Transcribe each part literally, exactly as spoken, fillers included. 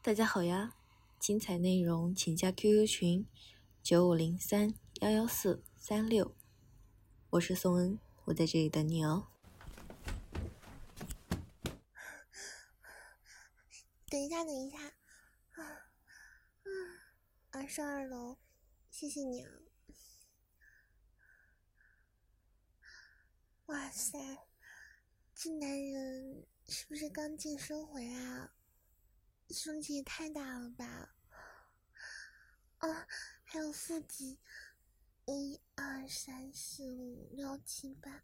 大家好呀，精彩内容请加 Q Q 群九五零三幺幺四三六，我是宋恩，我在这里等你哦。 等一下，等一下，啊啊！二十二楼，谢谢你啊！哇塞，这男人是不是刚健身回来啊？胸肌也太大了吧！啊，还有腹肌，一二三四五六七八，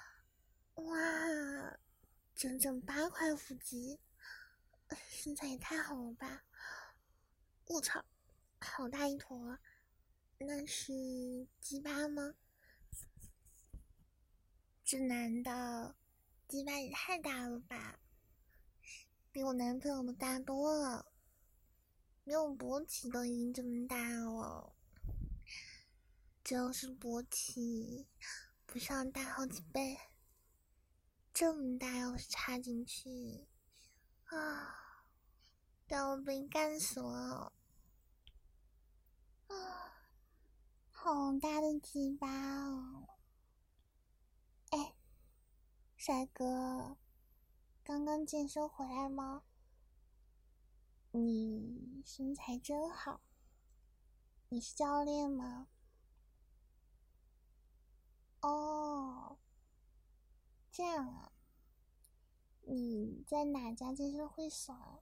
哇，整整八块腹肌，身材也太好了吧！我操，好大一坨，那是鸡巴吗？这男的鸡巴也太大了吧，比我男朋友的大多了，没有勃起都已经这么大了，这要是勃起不是要大好几倍？这么大要是插进去啊，都要被干死了啊！好大的鸡巴哦！哎，帅哥，刚刚健身回来吗？你身材真好，你是教练吗？哦，这样啊，你在哪家健身会所啊？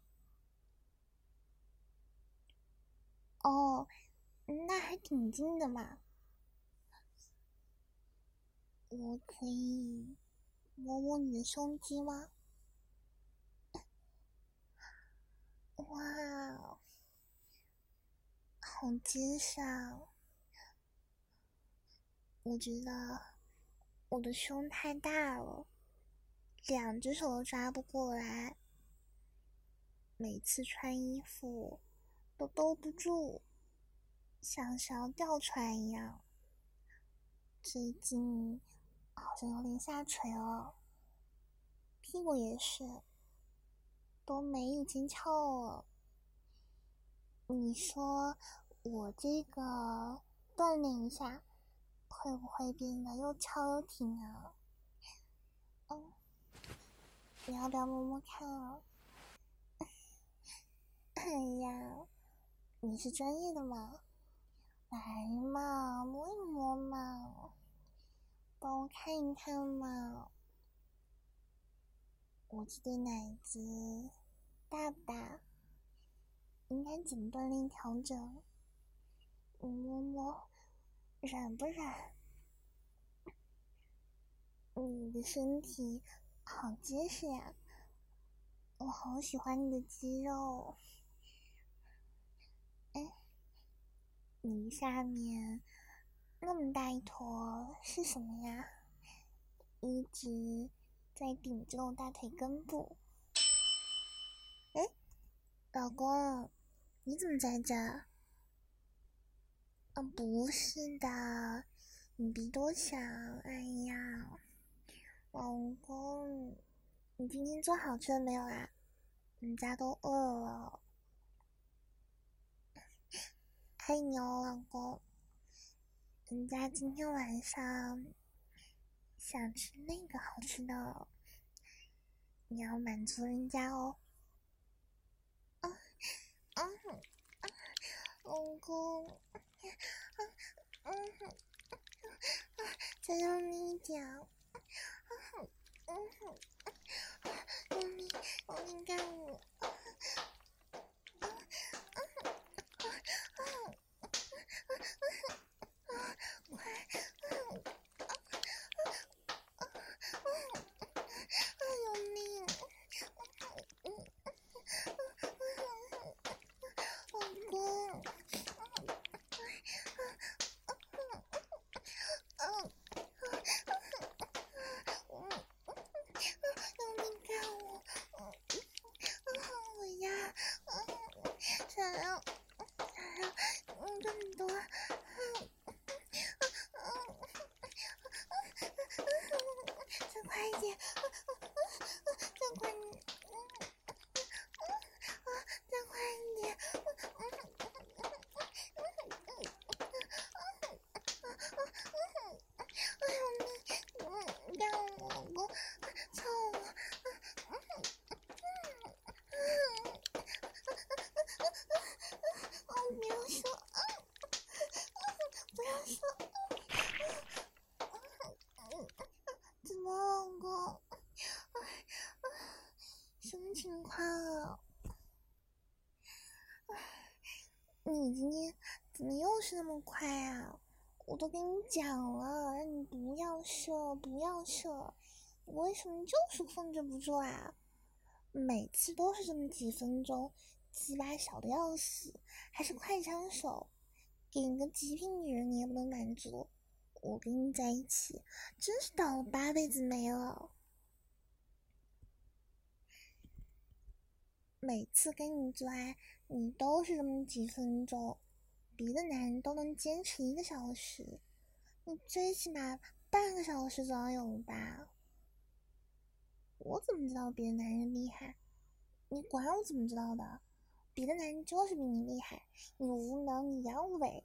哦，那还挺近的嘛，我可以摸摸你的胸肌吗？哇，好结实啊！我觉得我的胸太大了，两只手都抓不过来，每次穿衣服都兜不住，像是要掉出来一样。最近好像有点下垂了，屁股也是，都没以前翘了。你说我这个锻炼一下，会不会变得又翘又挺啊？嗯，你要不要摸摸看啊？哎呀，你是专业的嘛，来嘛，摸一摸嘛，帮我看一看嘛。我这对奶子大不大？应该怎么锻炼调整？你摸摸，软不软？你的身体好结实呀，我好喜欢你的肌肉。哎，你下面那么大一坨是什么呀？一直在顶着我大腿根部。哎，老公，你怎么在这？嗯，不是的，你别多想。哎呀，老公，你今天做好吃了没有啊？人家都饿了。爱你哦，老公。人家今天晚上想吃那个好吃的，你要满足人家哦。啊啊啊！老公，啊嗯啊，再用力一点。啊嗯哼，用力用力干我。啊啊啊啊！快！啊，有命！老公，用力干我！我要！ 你今天怎么又是那么快啊？我都跟你讲了，让你不要射，不要射，你为什么就是控制不住啊？每次都是这么几分钟，鸡巴小的要死，还是快枪手，给你个极品女人你也不能满足，我跟你在一起，真是倒了八辈子霉了。每次跟你做爱，你都是这么几分钟，别的男人都能坚持一个小时，你最起码半个小时总要有吧？我怎么知道别的男人厉害？你管我怎么知道的？别的男人就是比你厉害，你无能，你阳痿。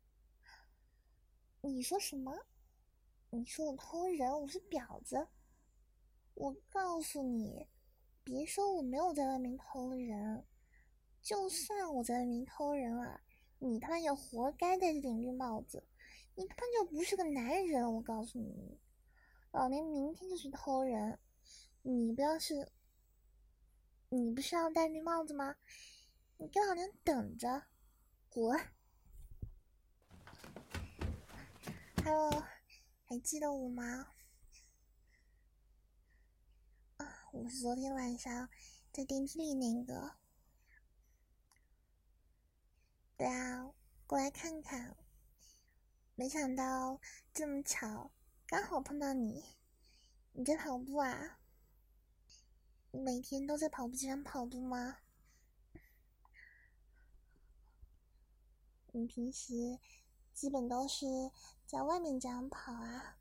你说什么？你说我偷人，我是婊子？我告诉你，别说我没有在外面偷人，就算我在外面偷人了，你他妈也活该戴这顶绿帽子，你他妈就不是个男人！我告诉你，老娘明天就去偷人，你不要是，你不是要戴绿帽子吗？你给老娘等着，滚！ Hello， 还记得我吗？啊，我是昨天晚上在电梯里那个。对啊，过来看看。没想到这么巧，刚好碰到你。你在跑步啊？你每天都在跑步机上跑步吗？你平时基本都是在外面这样跑啊？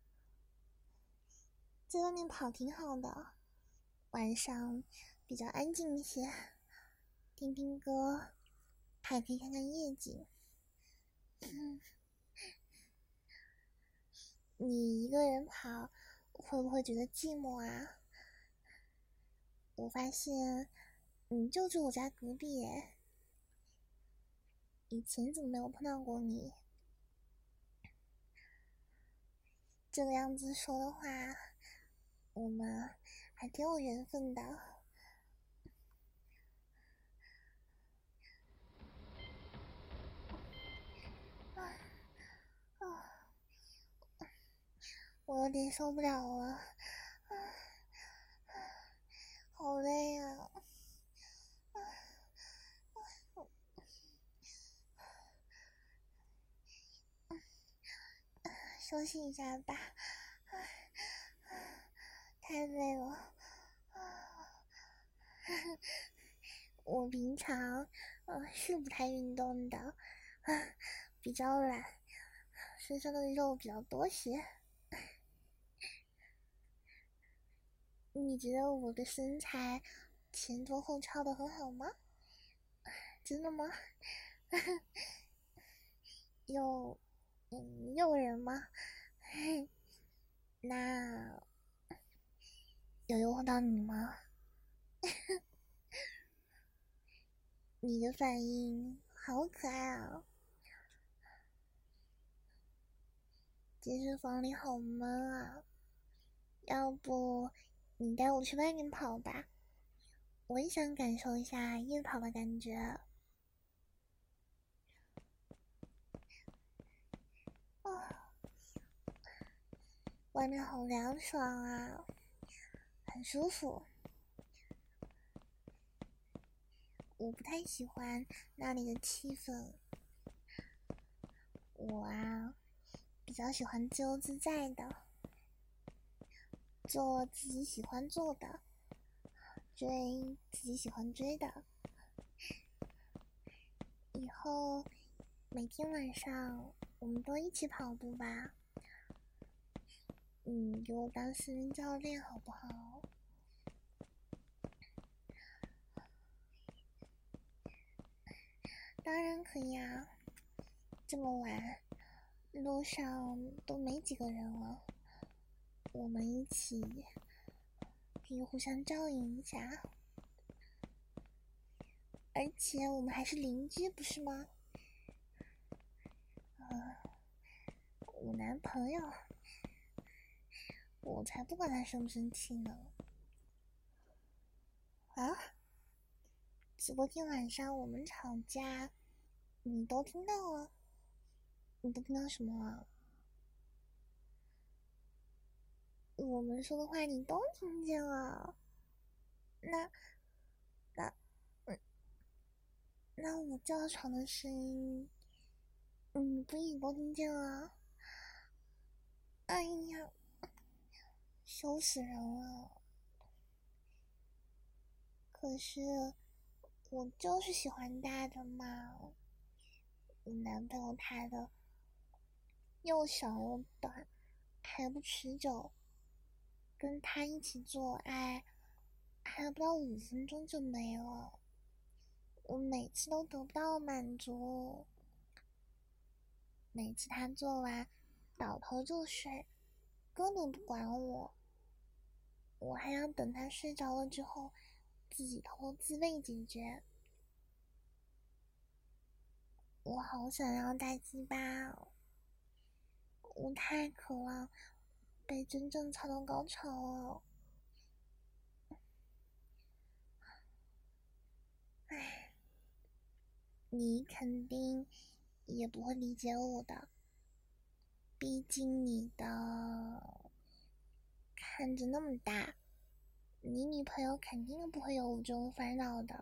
在外面跑挺好的，晚上比较安静一些，听听歌，还可以看看夜景。嗯，你一个人跑会不会觉得寂寞啊？我发现你就住我家隔壁耶，以前怎么没有碰到过你？这个样子说的话，我们还挺有缘分的。啊啊！我有点受不了了，啊，好累啊！啊啊，休息一下吧，啊啊，太累了。啊，我平常呃是不太运动的，啊，比较懒，身上的肉比较多些。你觉得我的身材前凸后翘的很好吗？真的吗？诱嗯诱人吗？那有诱惑到你吗？你的反应好可爱啊！健身房里好闷啊，要不你带我去外面跑吧？我也想感受一下夜跑的感觉。哦，外面好凉爽啊，很舒服。我不太喜欢那里的气氛，我啊比较喜欢自由自在的，做自己喜欢做的，追自己喜欢追的。以后每天晚上我们都一起跑步吧，你给我当私人教练好不好？当然可以啊，这么晚路上都没几个人了，我们一起可以互相照应一下，而且我们还是邻居，不是吗？呃，我男朋友，我才不管他生不生气呢。啊？昨天晚上我们吵架， 你都听到了？你都听到什么了？我们说的话你都听见了？那那嗯，那我叫床的声音，你不也都听见了？哎呀，羞死人了！可是我就是喜欢大的嘛。我男朋友他的又小又短，还不持久，跟他一起做爱还不到五分钟就没了，我每次都得不到满足。每次他做完倒头就睡，根本不管我，我还要等他睡着了之后自己偷偷自慰解决。我好想要大鸡巴哦，我太渴望被真正操到高潮了。唉，你肯定也不会理解我的，毕竟你的看着那么大，你女朋友肯定不会有我这种烦恼的。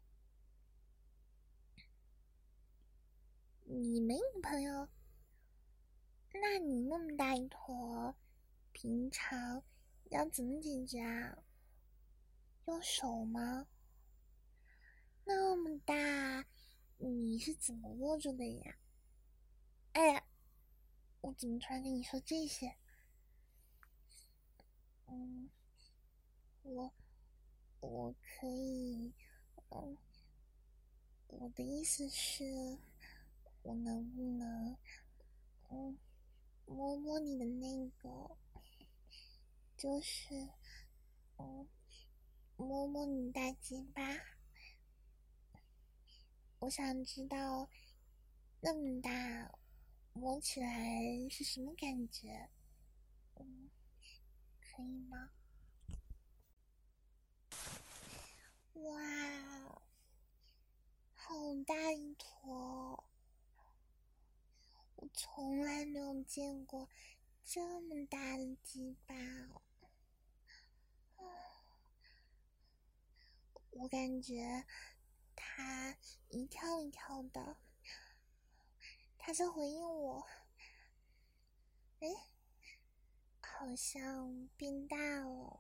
你没女朋友？那你那么大一坨，平常要怎么解决啊？用手吗？那么大，你是怎么握住的呀？哎呀，我怎么突然跟你说这些？嗯，我我可以，嗯，我的意思是，我能不能，嗯，摸摸你的那个，就是，嗯，摸摸你大鸡巴？我想知道，那么大，摸起来是什么感觉？嗯，可以吗？哇，好大一坨！我从来没有见过这么大的鸡巴哦！我感觉它一跳一跳的，它在回应我。诶，好像变大了，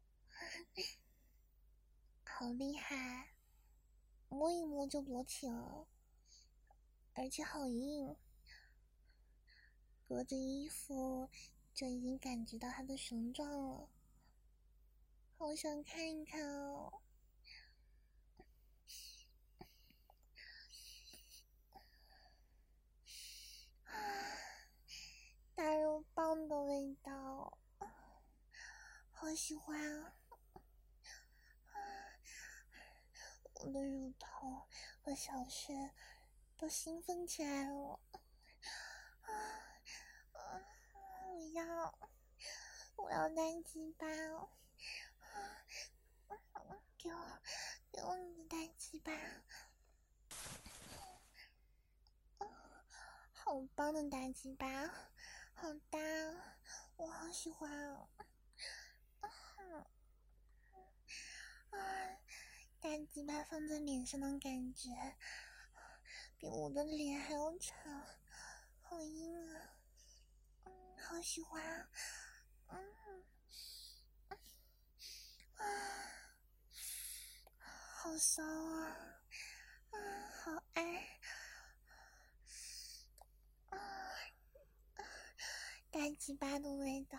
好厉害！摸一摸就勃起了，而且好硬，隔着衣服就已经感觉到它的形状了，好想看一看哦。大肉棒的味道，好喜欢啊！我的乳头和小穴都兴奋起来了。我要，我要大鸡巴哦！给我，给我你的大鸡巴！好棒的大鸡巴，好大，我好喜欢哦！啊，大鸡巴放在脸上的感觉，比我的脸还要长，好硬啊！嗯，好喜欢啊！嗯，啊，好骚啊！啊，好爱！啊，大鸡巴的味道！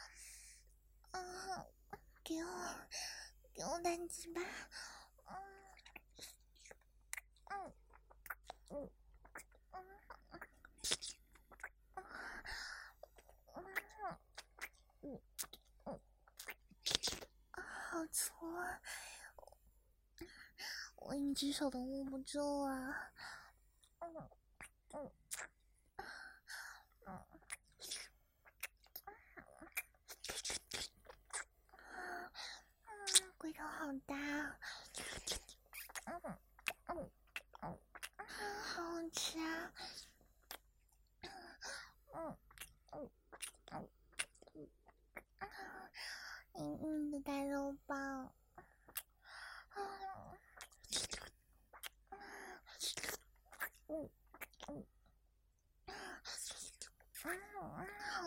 啊，给我，给我大鸡巴！嗯嗯嗯嗯嗯嗯，好粗啊！我一只手都握不住啊！嗯嗯嗯，龟头好大！嗯嗯嗯，好好吃！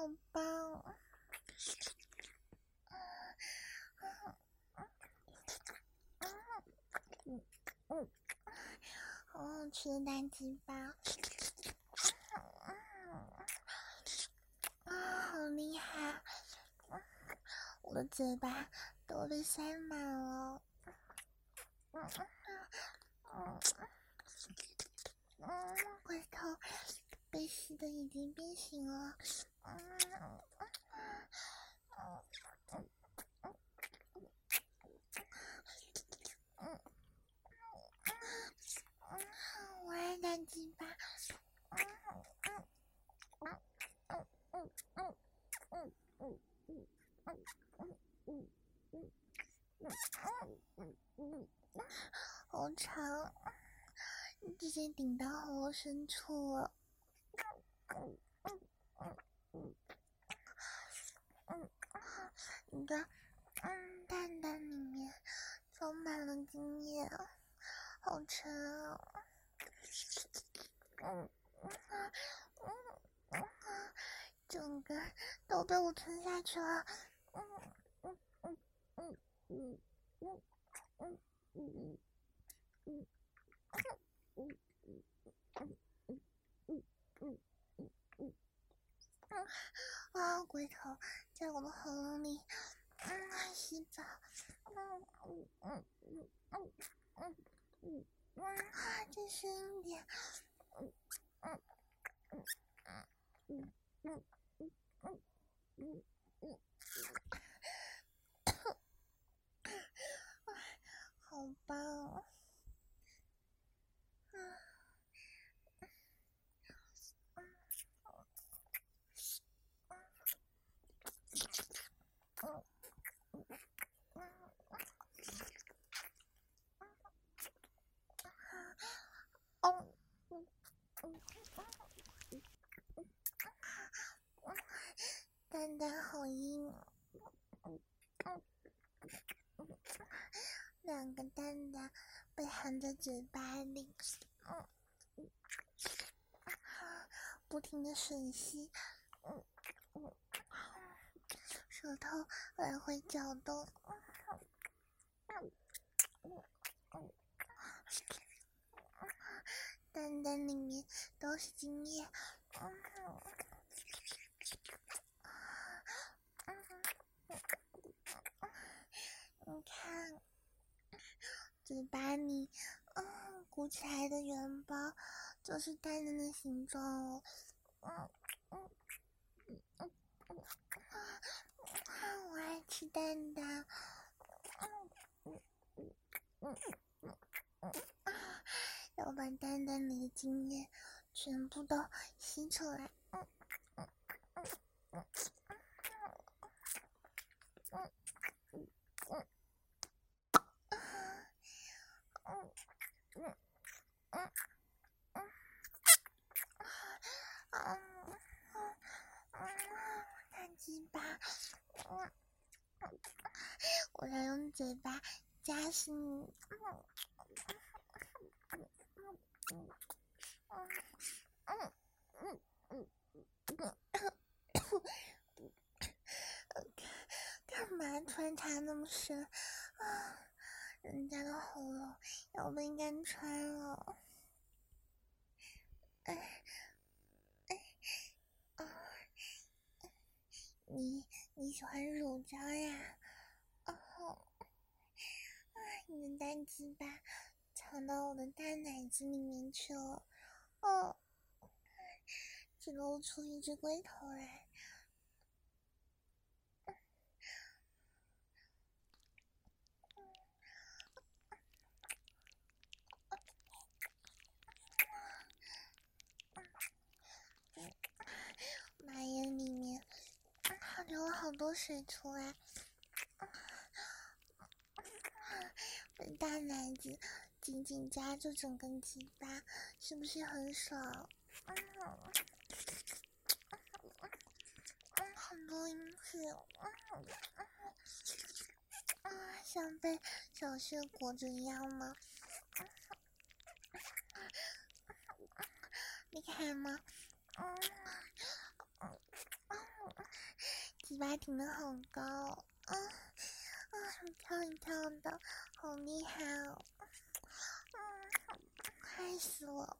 好棒！嗯嗯，好好吃的大鸡巴！啊，好厉害！我的嘴巴都被塞满了。嗯嗯嗯，龟头被吸的已经变形了。嗯嗯嗯嗯嗯嗯，我爱大鸡巴。嗯嗯嗯嗯嗯嗯嗯嗯嗯嗯嗯嗯嗯嗯，好长，直接顶到喉咙深处了。嗯嗯嗯嗯嗯，你的嗯蛋蛋里面装满了精液，好沉啊！嗯嗯嗯嗯，整个都被我吞下去了。嗯嗯嗯嗯嗯嗯嗯嗯嗯嗯嗯嗯嗯嗯啊！龟头在我的喉咙里，嗯，洗澡，嗯嗯嗯嗯嗯嗯嗯嗯，再深一点，嗯嗯嗯嗯嗯嗯嗯嗯嗯，好棒哦！嗯嗯嗯嗯嗯嗯，蛋蛋好硬啊！嗯嗯嗯，两个蛋蛋被含在嘴巴里，嗯嗯，不停的吮吸，嗯嗯，舌头来回搅动，嗯嗯嗯嗯，蛋蛋里面都是精液，嗯嗯嗯，你看嘴巴里，嗯，鼓起来的圆包就是蛋蛋的形状哦，嗯嗯嗯嗯嗯，我爱吃蛋蛋，嗯嗯嗯嗯嗯嗯，要把蛋蛋里的精液全部都吸出来，嗯嗯嗯嗯嗯嗯嗯嗯嗯嗯嗯。嗯嗯嗯，大鸡巴，嗯，我要用嘴巴夹死你，嗯嗯嗯嗯嗯嗯嗯嗯，干嘛突然插那么深啊？人家的喉咙要被干穿了，哎哎啊！你你喜欢乳胶呀？哦，你的大鸡巴藏到我的大奶子里面去了，哦，只露出一只龟头来。马眼里面流了好多水出来，被大奶子紧紧夹住整根鸡巴，是不是很爽？嗯嗯，很多饮水，嗯嗯，像被小穴裹着一样吗？厉害吗？嗯嗯巴挺得好高，啊啊，一跳一跳的，好厉害哦！嗯，害死我！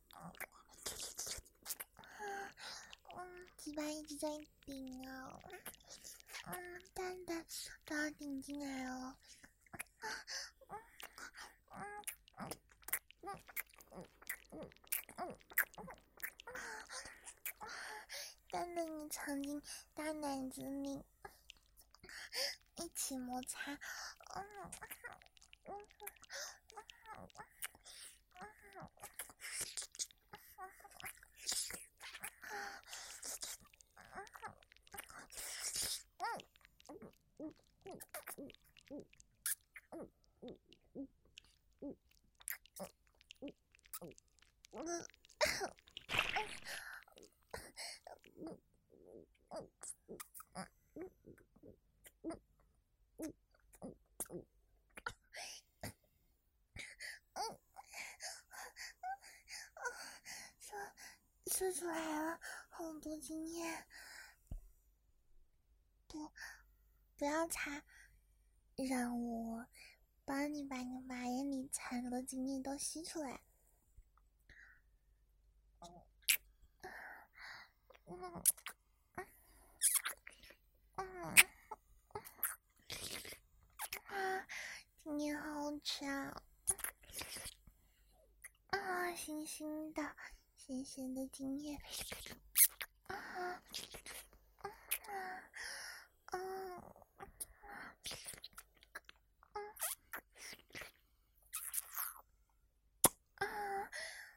嗯嗯，鸡巴一直在顶啊，嗯，蛋蛋都要顶进来哦。嗯嗯嗯嗯嗯嗯嗯嗯，蛋蛋你藏进大奶子里，一起摩擦。嗯嗯嗯射出来了，好多经验。不，不要擦，让我帮你把你马眼里残留的经验都吸出来。嗯嗯啊，经验好好吃啊！啊，新新的、咸咸的经验。啊啊啊！啊！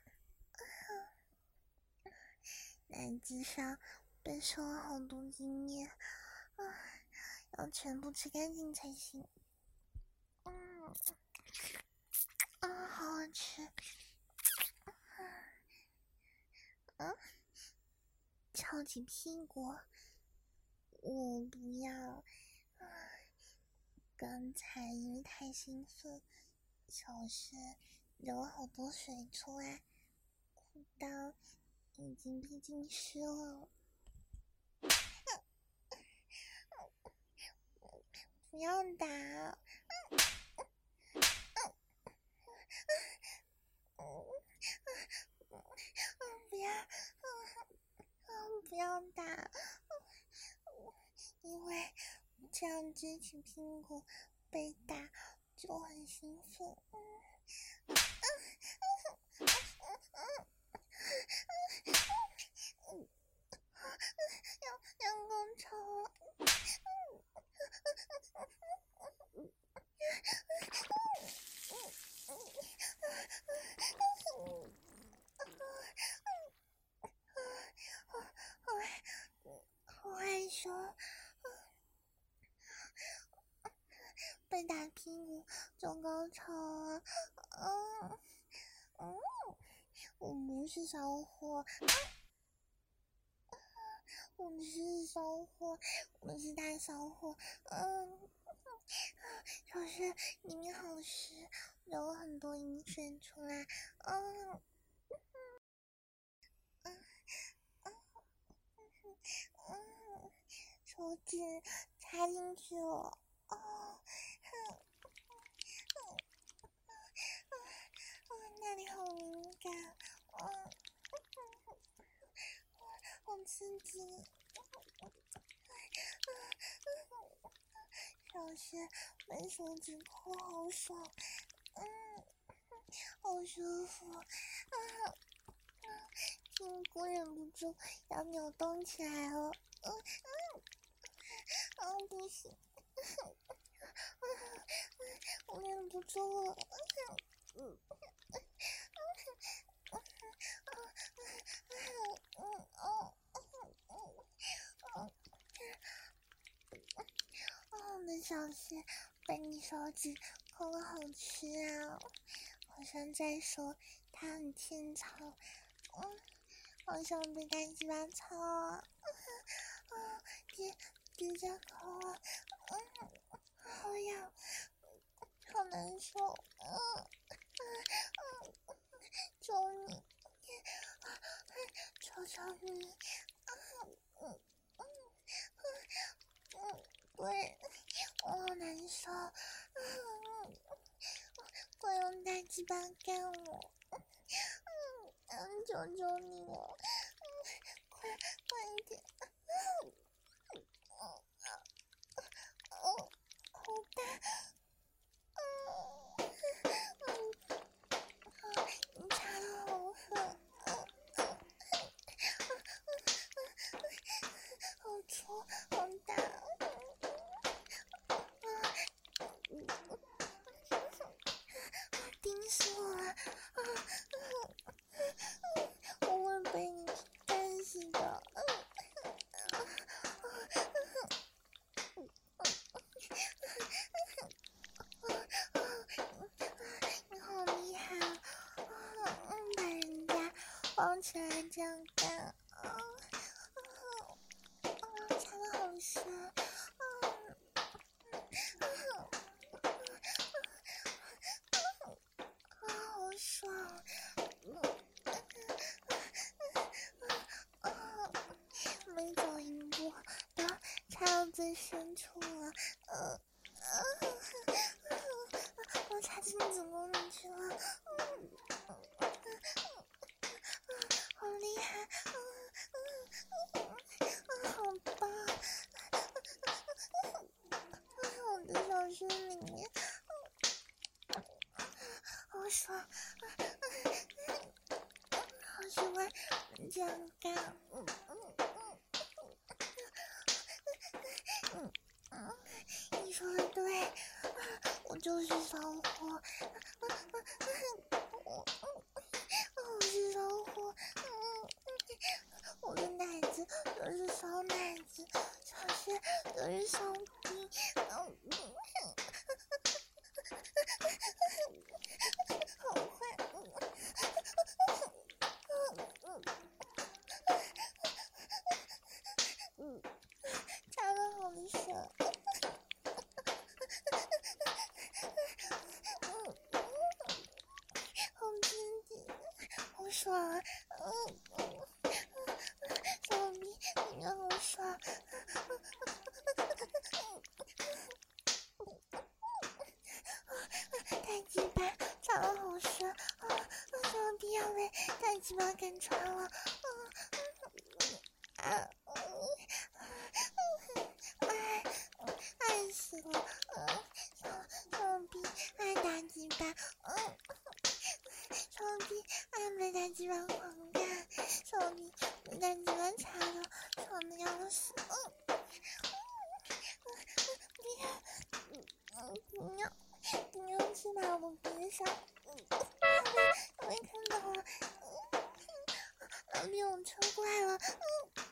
奶子上被受了好多经验，啊，要全部吃干净才行。嗯，啊，好好吃。嗯，翘起屁股，我不要。啊，刚才因为太兴奋，小穴流了好多水出来，裤裆已经被浸湿了。不要打！嗯嗯嗯嗯，不要！嗯，不要打！因为这样撅起屁股被打就很兴奋。嗯嗯嗯嗯，要要高潮了！好害羞，被打屁股就高潮了。嗯嗯，我不是小伙，我不是小伙，我是大小伙。嗯，小穴里面好湿，流了很多饮水出来。嗯嗯嗯嗯，手指插进去了。哦，哼哼哦，那里好敏感。嗯，好刺激。小穴被手指抠好爽，嗯，好舒服。啊，屁股忍不住要扭动起来了。嗯嗯嗯，不行，我忍不住了。嗯嗯嗯哦哦哦，我的小穴被你手指抠得好吃啊！好像在说它很欠操。嗯，好想被大鸡巴操啊！啊，别别再抠了。嗯，好痒，好难受。嗯嗯嗯，求你，求求你。嗯嗯嗯嗯对，我好难受，嗯，快用大鸡巴干我，嗯嗯，求求你了，嗯，快快一点，嗯嗯嗯，好大，嗯嗯，好，你插得好狠，嗯嗯好粗，好大，嗯嗯。盯死我了！啊啊！我会被你干死的！嗯啊啊你好厉害啊！啊嗯，把人家抱起来这样干，啊啊啊！插得好深，啊啊啊！好爽！嗯啊！每走一步都插到最深处了，呃呃，都插进子宫里去了，嗯嗯嗯，好厉害，嗯嗯嗯，好棒，我的小穴里面，好爽，好喜欢这样干，嗯嗯嗯。嗯嗯，你说的对，我就是骚货，我我是骚货，嗯，我的奶子就是骚奶子，小穴就是骚逼，嗯嗯，好快，嗯嗯嗯，插得好深。嗯嗯，好刺激，好爽啊！嗯嗯，小咪，你好爽！太鸡巴，插得好深啊！小咪要被太鸡巴干穿了！啊啊嗯，爱爱死了！嗯，小小咪爱打鸡巴，嗯。小弟爱被大鸡巴狂干，小弟被大鸡巴插的爽的要死，嗯嗯，不要，嗯嗯，不要，不要去把我憋上，嗯，要被要被看到了，嗯，老弟我抽过来了，嗯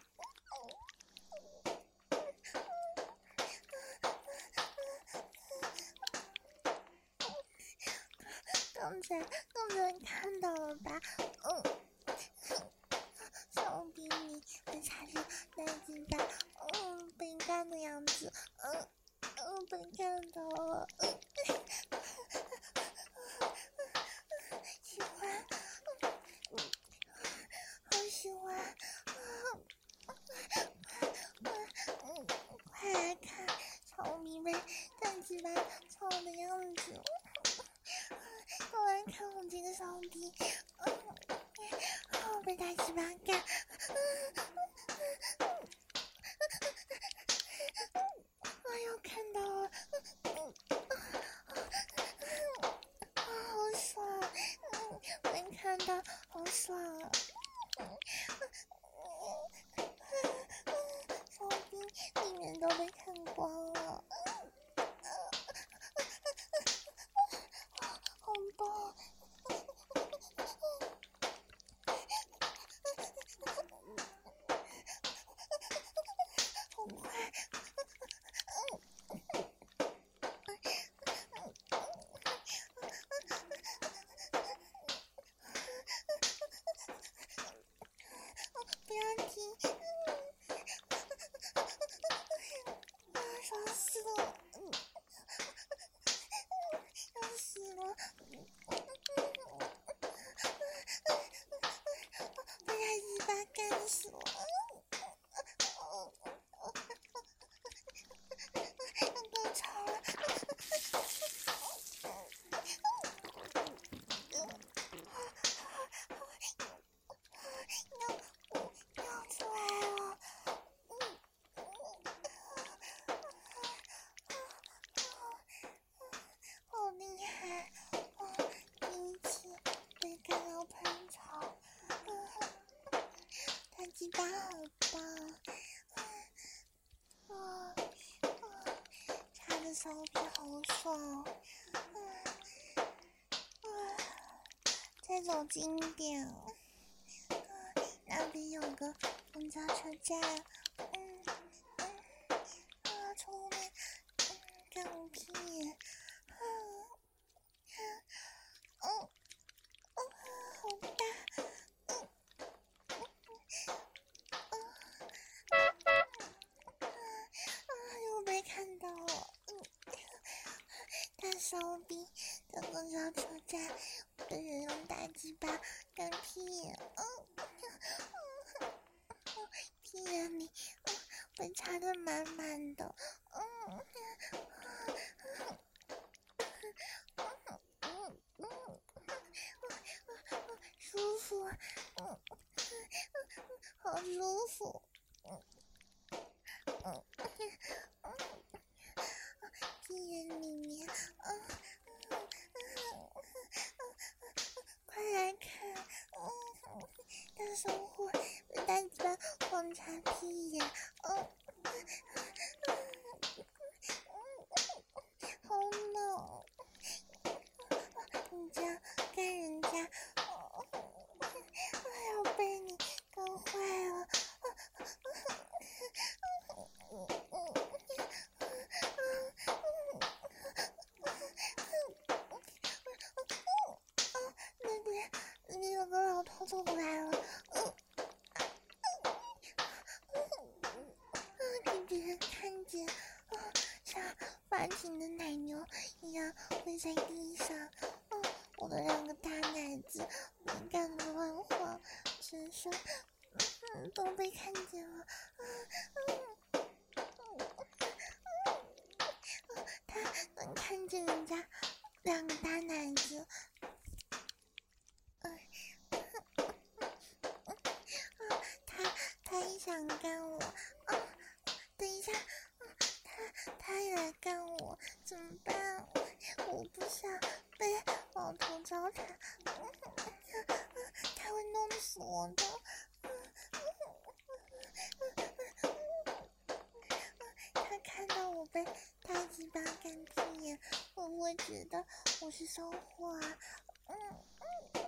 刚才刚才看到了吧，嗯。小比你被插进大鸡巴，嗯，被干的样子，嗯嗯，被干到了，嗯，喜欢，嗯，好喜欢，啊，嗯，快来看小米被大鸡巴操的样子，快来看我这个小逼，嗯，好被大鸡巴干。我又看到了，嗯，啊，好爽，嗯，没看到，好爽啊，嗯，小兵里面都被看光了，好棒，好快。不要停！啊，爽死了！嗯，要死了！被他一巴干死了！ 再走近一点。嗯，那边有个公交车站。嗯嗯啊，从后面嗯干我屁眼。嗯嗯嗯，好大。嗯嗯嗯啊，又被看到了。嗯，大骚逼在公交车站被人用大鸡巴干屁眼。嗯嗯嗯，屁眼里嗯被插得满满的。嗯嗯嗯嗯，舒服。嗯嗯，好舒服。嗯嗯嗯，屁眼里面。嗯嗯嗯嗯，快来看。嗯，大守护被大鸡巴狂插屁眼。嗯嗯嗯，好冷。你这样干人家，哦，还要被你干坏了。那边那边有个老头走过来了。嗯给别人看见。啊，像发情的奶牛一样跪在地上。嗯，我的两个大奶子敏感的乱晃，全身嗯都被看见了。嗯嗯嗯，他能看见人家两个大奶子。嗯嗯，他他也想干我。啊，等一下。他他也来干我，怎么办？我不想被老头糟蹋。他会弄死我的。他看到我被大鸡巴干屁眼，会不会觉得我是骚货啊？嗯嗯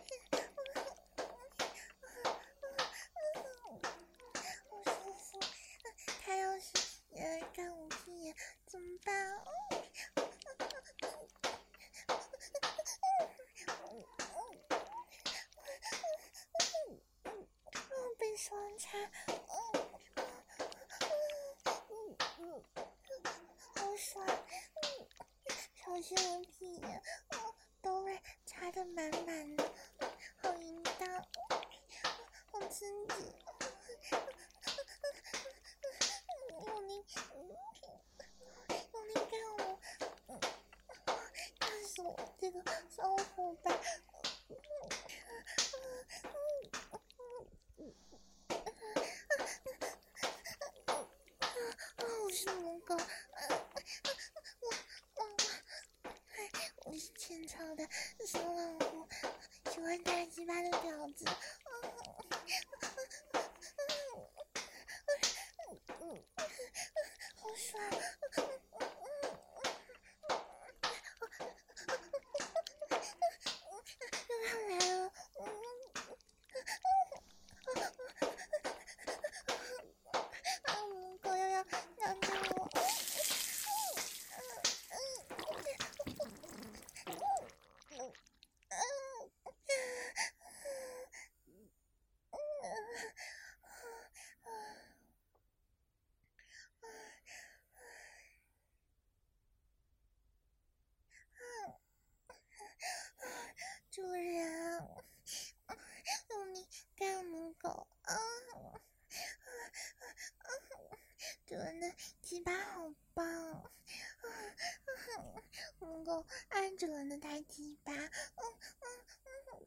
好舒服。他要是也来干我屁眼怎么办？被双插。嗯嗯嗯嗯，好爽。嗯，小心我屁眼。嗯，都被插得满满的。好淫荡。好刺激。用力用力干我。嗯，干死我这个小伙伴。啊，我是母狗。我我我，我是前朝的小老虎，喜欢大鸡巴的婊子。好爽。又要来了。啊，母狗又要要干我。主人，用力干母狗。啊，主人的鸡巴好棒。母狗爱主人的大鸡巴。嗯嗯嗯。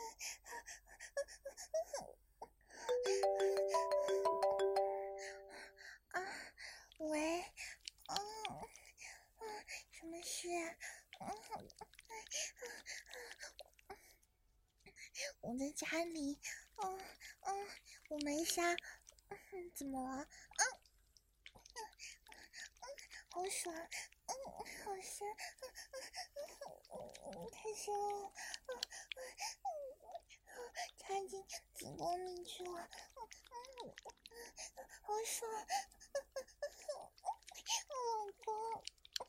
啊，喂。嗯嗯，什么事啊？嗯，我在家里。嗯嗯，我没杀。嗯，怎么了？嗯好爽，嗯，好香，嗯，太香了，嗯嗯，插进子宫里去了，嗯嗯，好爽，老公，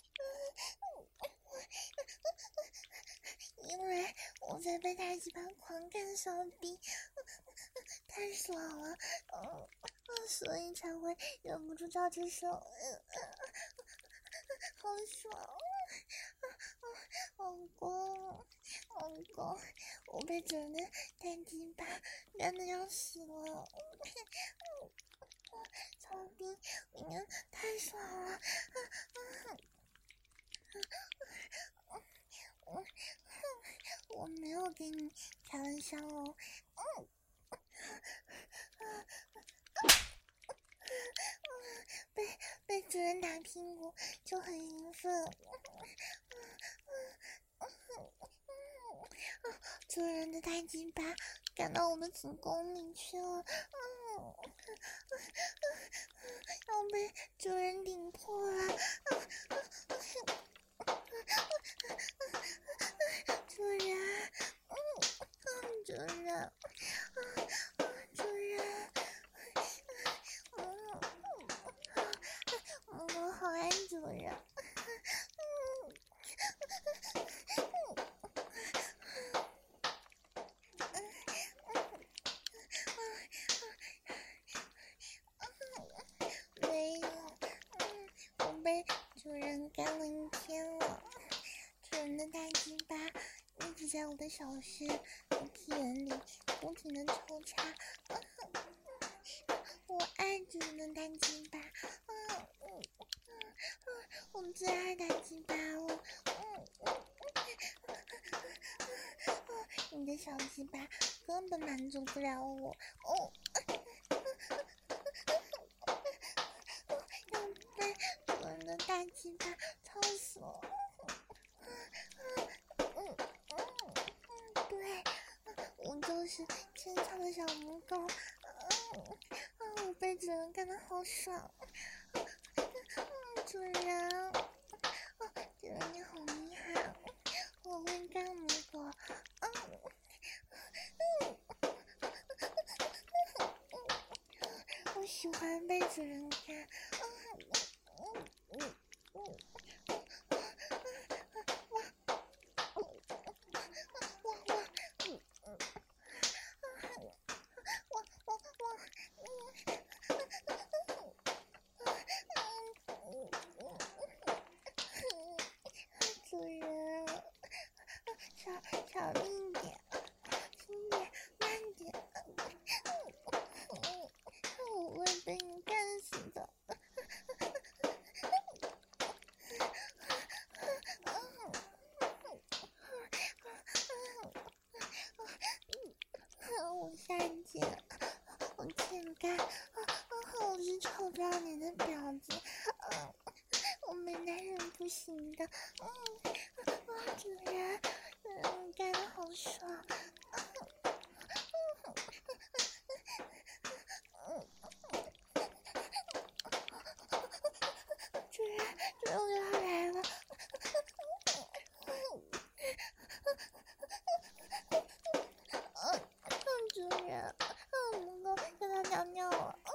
因为我在被大鸡巴狂干小逼，太爽了，嗯，所以才会忍不住叫这声，嗯，好爽，老公，老公，我被整的大鸡巴干的要死了，小逼，你太爽了，我没有跟你开玩笑哦，嗯，被被主人打屁股就很兴奋，主人的大鸡巴干到我的子宫里去了，嗯，要被主人顶破了，主人，嗯，主人，主人，嗯，我好爱主人，没有，嗯，我被主人干了一天了，主人的大鸡巴一直在我的小穴和屁眼里不停的抽插，我爱主人的大鸡巴，嗯嗯嗯，我最爱大鸡巴了，嗯嗯嗯，你的小鸡巴根本满足不了我，哦。要被主人的大鸡巴操死了，嗯嗯嗯，对，我就是天上的小母狗，嗯嗯，我被主人干得好爽，嗯，主人，主人你好厉害，我会干母狗，嗯嗯，我喜欢被主人干，嗯嗯嗯嗯。主人，小小力一点，轻点，慢点，我会被你干死的。我下贱，我欠干，我是臭不要脸的婊子，我没男人不行的，嗯，主人，嗯，干得好爽，主人，主人我要来了，主人，嗯，能够跟他尿尿了。